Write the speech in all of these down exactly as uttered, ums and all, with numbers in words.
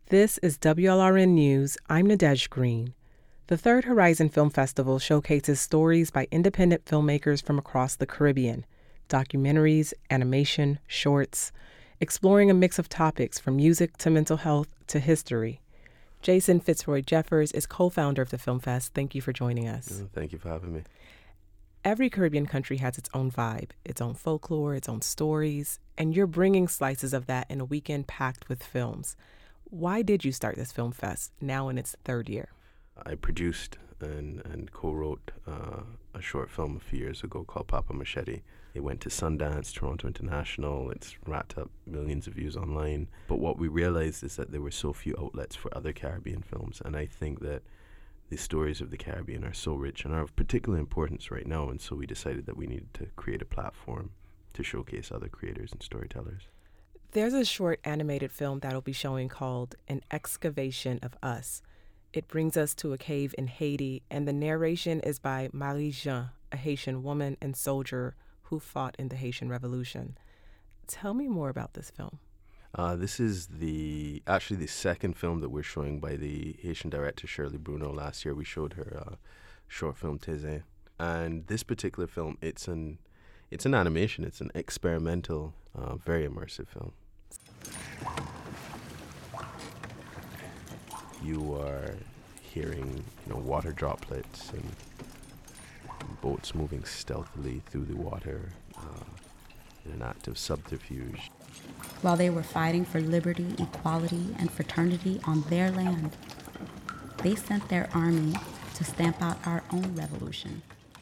This is W L R N News. I'm Nadej Green. The Third Horizon Film Festival showcases stories by independent filmmakers from across the Caribbean, documentaries, animation, shorts, exploring a mix of topics from music to mental health to history. Jason Fitzroy Jeffers is co-founder of the Film Fest. Thank you for joining us. Oh, thank you for having me. Every Caribbean country has its own vibe, its own folklore, its own stories, and you're bringing slices of that in a weekend packed with films. Why did you start this film fest now in its third year? I produced and, and co-wrote uh, a short film a few years ago called Papa Machete. It went to Sundance, Toronto International. It's racked up millions of views online. But what we realized is that there were so few outlets for other Caribbean films. And I think that the stories of the Caribbean are so rich and are of particular importance right now. And so we decided that we needed to create a platform to showcase other creators and storytellers. There's a short animated film that'll be showing called An Excavation of Us. It brings us to a cave in Haiti, and the narration is by Marie Jean, a Haitian woman and soldier who fought in the Haitian Revolution. Tell me more about this film. Uh, this is the actually the second film that we're showing by the Haitian director Shirley Bruno. Last year we showed her uh, short film Tézé. And this particular film, it's an it's an animation. It's an experimental, uh, very immersive film. You are hearing, you know, water droplets and boats moving stealthily through the water uh, in an act of subterfuge. While they were fighting for liberty, equality, and fraternity on their land, they sent their army to stamp out our own revolution.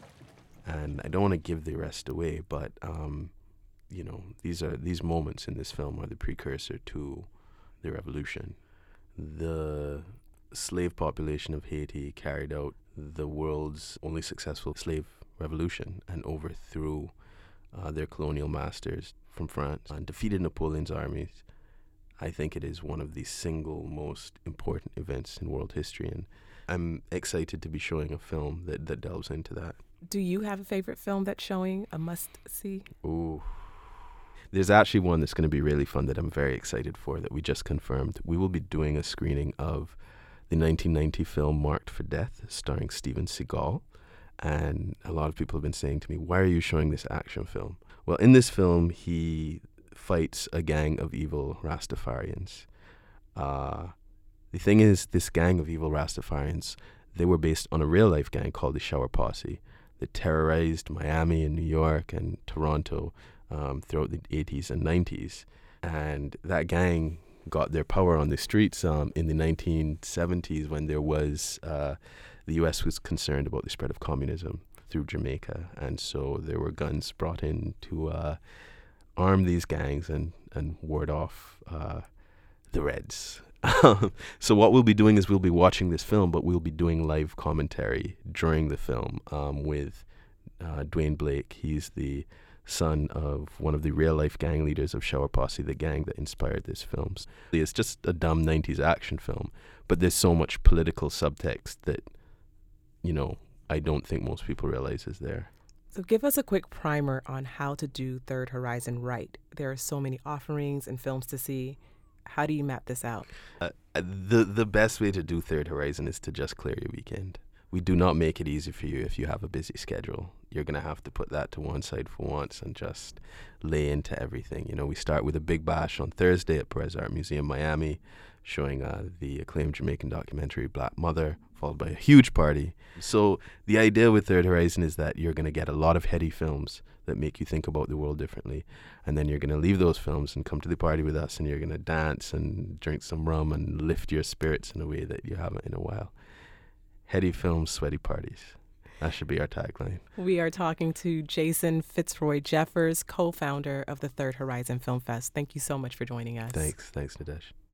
And I don't want to give the rest away, but um, you know, these are these moments in this film are the precursor to the revolution. The slave population of Haiti carried out the world's only successful slave revolution and overthrew uh, their colonial masters from France and defeated Napoleon's armies. I think it is one of the single most important events in world history, and I'm excited to be showing a film that, that delves into that. Do you have a favorite film that's showing, a must-see? Ooh. There's actually one that's going to be really fun that I'm very excited for that we just confirmed. We will be doing a screening of the nineteen ninety film Marked for Death, starring Steven Seagal. And a lot of people have been saying to me, why are you showing this action film? Well, in this film, he fights a gang of evil Rastafarians. Uh, the thing is, this gang of evil Rastafarians, they were based on a real-life gang called the Shower Posse that terrorized Miami and New York and Toronto um, throughout the eighties and nineties. And that gang got their power on the streets um, in the nineteen seventies when there was, uh, the U S was concerned about the spread of communism through Jamaica. And so there were guns brought in to uh, arm these gangs and, and ward off uh, the Reds. So what we'll be doing is we'll be watching this film, but we'll be doing live commentary during the film um, with uh, Dwayne Blake. He's the son of one of the real-life gang leaders of Shower Posse, the gang that inspired this film. It's just a dumb nineties action film, but there's so much political subtext that, you know, I don't think most people realize is there. So give us a quick primer on how to do Third Horizon right. There are so many offerings and films to see. How do you map this out? Uh, the the best way to do Third Horizon is to just clear your weekend. We do not make it easy for you if you have a busy schedule. You're going to have to put that to one side for once and just lay into everything. You know, we start with a big bash on Thursday at Perez Art Museum, Miami, showing uh, the acclaimed Jamaican documentary Black Mother, followed by a huge party. So the idea with Third Horizon is that you're going to get a lot of heady films that make you think about the world differently. And then you're going to leave those films and come to the party with us, and you're going to dance and drink some rum and lift your spirits in a way that you haven't in a while. Heady films, sweaty parties. That should be our tagline. We are talking to Jason Fitzroy Jeffers, co-founder of the Third Horizon Film Fest. Thank you so much for joining us. Thanks. Thanks, Nadej.